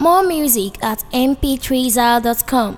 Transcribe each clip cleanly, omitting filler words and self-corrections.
More music at mp3zal.com.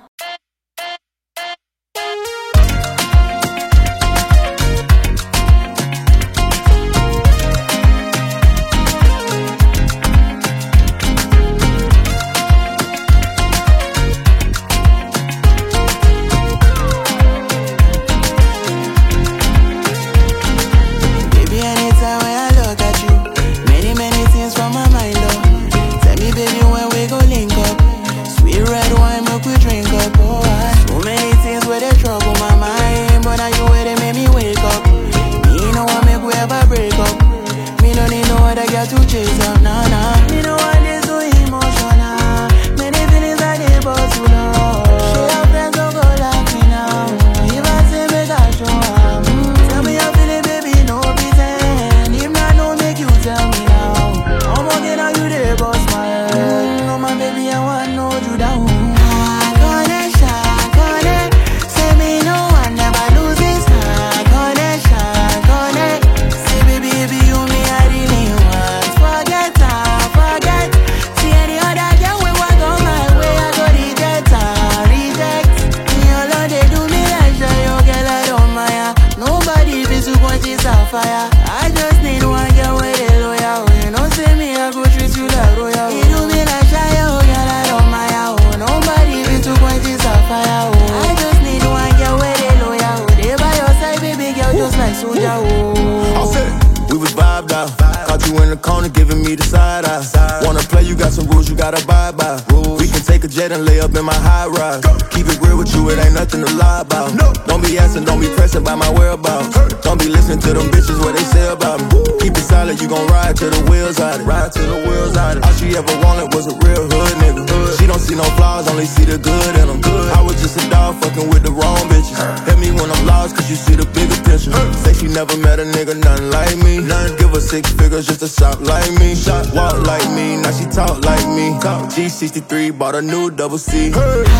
To chase up, nah, nah. Me know what is so emotional. Many feelings I did but too long. She have friends don't go like me now. If I say make I show up, tell me how feeling, baby, no pretend. If not, no make you tell me now. I'm walking out you there, boss my head. No, my baby, I want no you down. Fire. I just need one girl with a loyal. You know, say me, I go treat you like royal. You do me like shy, oh, girl, I don't mind, oh. Nobody be too point is a fire, oh. I just need one girl with a loyal. They by your side, baby girl, just like soldier, oh. All set. We was vibed out. Caught you in the corner, giving me the side eye. Wanna play, you got some rules you gotta abide by. We can take a jet and lay up in my high rise. Keep it real with you, it ain't nothing to lie about. Don't be asking, don't be pressing by my whereabouts. Don't be listening to them bitches, what they say about me. Keep it solid, you gon' ride till the wheels out it. Ride till the wheels out it. All she ever wanted was a real hood nigga. She don't see no flaws, only see the good in them. I was just a dog fucking with the wrong bitches. Hit me when I'm lost, cause you see the bigger picture. Say she never met a nigga, nothing like me. None give her 6 figures just to shop like me. Shop, walk like me, now she talk like me. Talk G63, bought a new double C.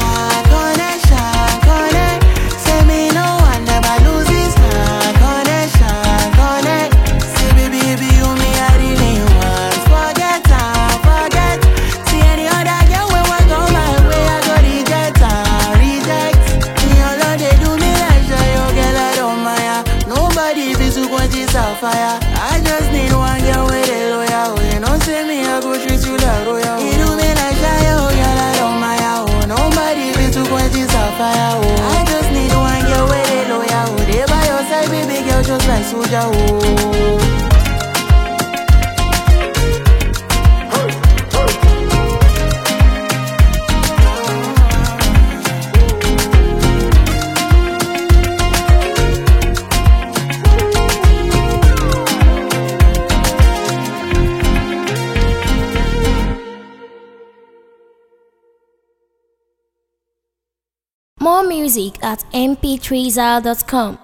Say me no one never lose this connection. Say baby, you me I really want. Forget. See any other girl when I go my way, I go reject. Me alone they do me like shy, oh girl I don't mind. Nobody be too quench is a fire. I just need one girl with a loyal. You know say me I go treat you like royal. You do me like shy, oh girl I don't mind. Nobody be too quench is a fire, oh. I just need one girl with a loyal. They by your side, baby girl, just like soldier, oh. More music at mp3zal.com.